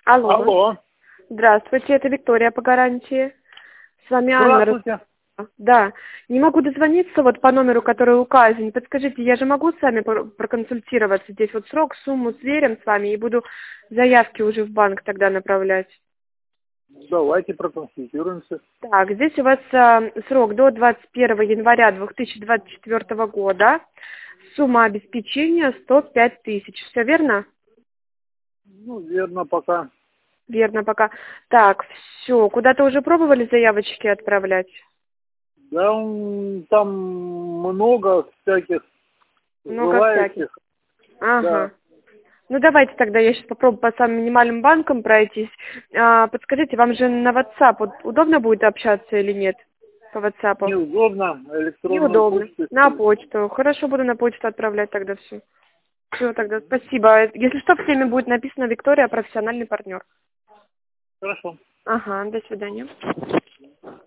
Алло. Алло. Здравствуйте, это Виктория по гарантии. С вами Анна. Здравствуйте. Да. Не могу дозвониться вот по номеру, который указан. Подскажите, я же могу с вами проконсультироваться? Здесь вот срок, сумму сверим с вами и буду заявки уже в банк тогда направлять. Давайте проконсультируемся. Так, здесь у вас срок до 21 января 2024 года. Сумма обеспечения 105 тысяч. Все верно? Ну, верно пока. Верно пока. Так, все. Куда-то уже пробовали заявочки отправлять? Да, там много всяких Много всяких. желающих. Ага. Да. Ну давайте тогда я сейчас попробую по самым минимальным банкам пройтись. Подскажите, вам же на WhatsApp вот удобно будет общаться или нет? По WhatsApp? Неудобно. Электронную Неудобно. почту. На почту. Хорошо, буду на почту отправлять тогда все. Все, тогда спасибо. Если что, в теме будет написано Виктория, профессиональный партнер. Хорошо. Ага, до свидания.